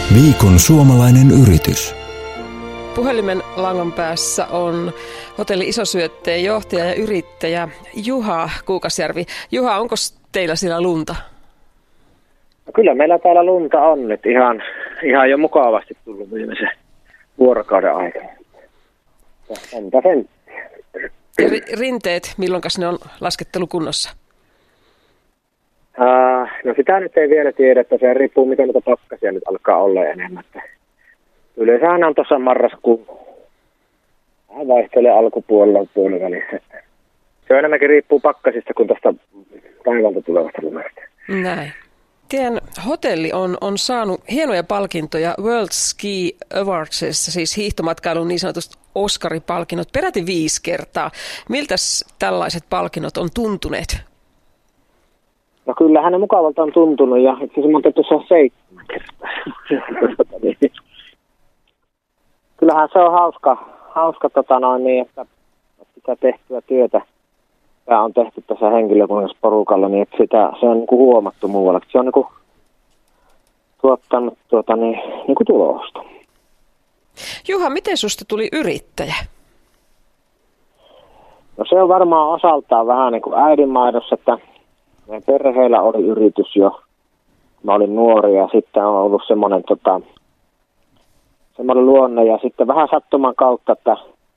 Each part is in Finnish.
Viikon suomalainen yritys. Puhelimen langan päässä on Hotelli Isosyötteen johtaja ja yrittäjä Juha Kuukasjärvi. Juha, onko teillä siellä lunta? No kyllä meillä täällä lunta on nyt ihan jo mukavasti tullut viimeisen vuorokauden aikana. Entä sen? Ja rinteet, milloinkas ne on laskettelukunnossa? No sitä nyt ei vielä tiedä, että se riippuu miten noita pakkasia nyt alkaa olla enemmän. Yleensähän on tuossa marraskuun. Vähän vaihtelee alkupuolella puolivälissä. Se enemmänkin riippuu pakkasista kuin tästä taivalta tulevasta lumesta. Näin. Teidän hotelli on saanut hienoja palkintoja World Ski Awardsissa, siis hiihtomatkailun niin sanotusti Oscaripalkinnot, peräti 5 kertaa. Miltäs tällaiset palkinnot on tuntuneet? No kyllähän ne mukavalta on tuntunut ja itse asiassa monta tuossa 7 kertaa. Kyllähän se on hauska että sitä tehtyä työtä, tämä on tehty tässä henkilökunnassa porukalla, niin että se on niin kuin huomattu muualla. Se on niin kuin tuottanut niin kuin tulosta. Juha, miten susta tuli yrittäjä? No se on varmaan osaltaan vähän niin kuin äidinmaidossa, että meidän perheellä oli yritys jo. Mä olin nuori ja sitten on ollut semmoinen luonne ja sitten vähän sattuman kautta, että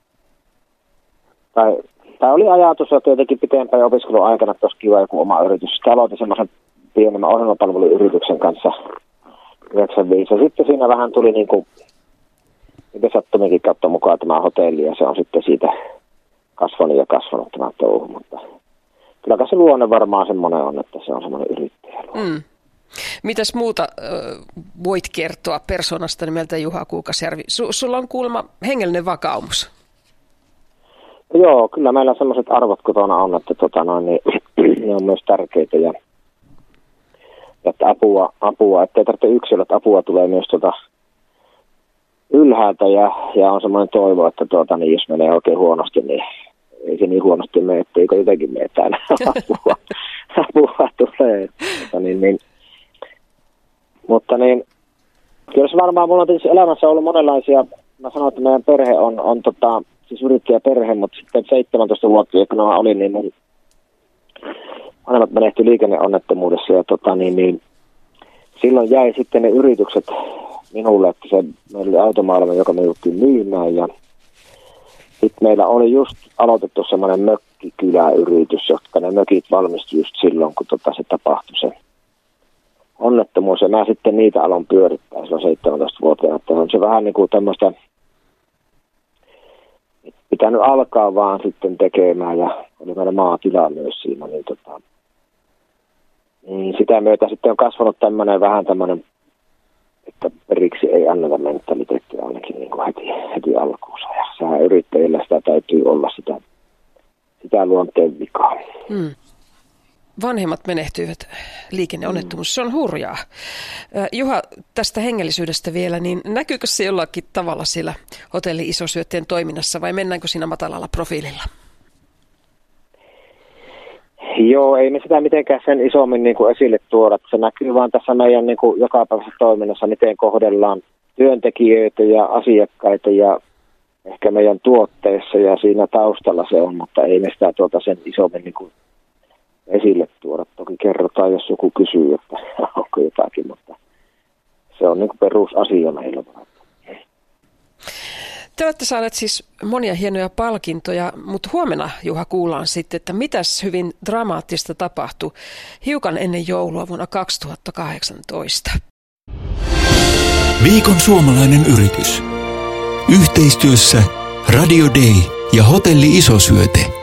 tai oli ajatus jo tietenkin pitempään opiskelun aikana, että olisi kiva joku oma yritys. Sitten aloitin semmoisen pienemmän ohjelmapalveluyrityksen kanssa 95. Ja sitten siinä vähän tuli niin kuin, miten sattuminkin kautta mukaan tämä hotelli ja se on sitten siitä kasvanut tämä touhu. Mutta kyllä se luonne varmaan semmoinen on, että se on semmoinen yrittäjä. Mitäs muuta voit kertoa persoonasta nimeltä Juha Kuukasjärvi? Sulla on kuulemma hengellinen vakaumus. Joo, kyllä meillä sellaiset arvot kotona on, että ne on myös tärkeitä ja että apua, ettei tarvitse yksilöä, että apua tulee myös ylhäältä ja on semmoinen toivo, että jos menee oikein huonosti, niin ei se niin huonosti mene, etteikö jotenkin mene täällä apua tulee. Mutta kyllä se varmaan, mulla on tietysti elämässä ollut monenlaisia, mä sanoin, että meidän perhe on siis yrittäjäperhe, mutta sitten 17 vuotta, kun mä olin, niin mun vanhemmat menehtyi liikenneonnettomuudessa ja silloin jäi sitten ne yritykset minulle, että meillä oli automaailma, joka me jouttiin myymään ja sitten meillä oli just aloitettu semmoinen mökkikyläyritys, jotka ne mökit valmistui just silloin, kun se tapahtui se onnettomuus ja mä sitten niitä aloin pyörittää silloin 17-vuotiaana, että on se vähän niin kuin tämmöistä pitänyt alkaa vaan sitten tekemään ja oli meillä maatila myös siinä, niin sitä myötä sitten on kasvanut vähän tämmöinen, että periksi ei anneta mentaliteettiä ainakin niin kuin heti alkuunsa ja sehän yrittäjillä sitä täytyy olla sitä luonteen vikaa. Vanhemmat menehtyivät liikenneonnettomuus. Se on hurjaa. Juha, tästä hengellisyydestä vielä, niin näkyykö se jollakin tavalla siellä Hotelli Isosyötteen toiminnassa vai mennäänkö siinä matalalla profiililla? Joo, ei me sitä mitenkään sen isommin niin kuin esille tuoda. Se näkyy vaan tässä meidän niin kuin jokapäiväisessä toiminnassa, miten kohdellaan työntekijöitä ja asiakkaita ja ehkä meidän tuotteessa ja siinä taustalla se on, mutta ei me sitä sen isommin niin kuin esille tuoda. Toki kerrotaan, jos joku kysyy, että onko jotakin, mutta se on niin kuin perusasia meillä. Te olette saaneet siis monia hienoja palkintoja, mutta huomenna, Juha, kuullaan sitten, että mitäs hyvin dramaattista tapahtui hiukan ennen joulua vuonna 2018. Viikon suomalainen yritys. Yhteistyössä Radio Day ja Hotelli Isosyöte.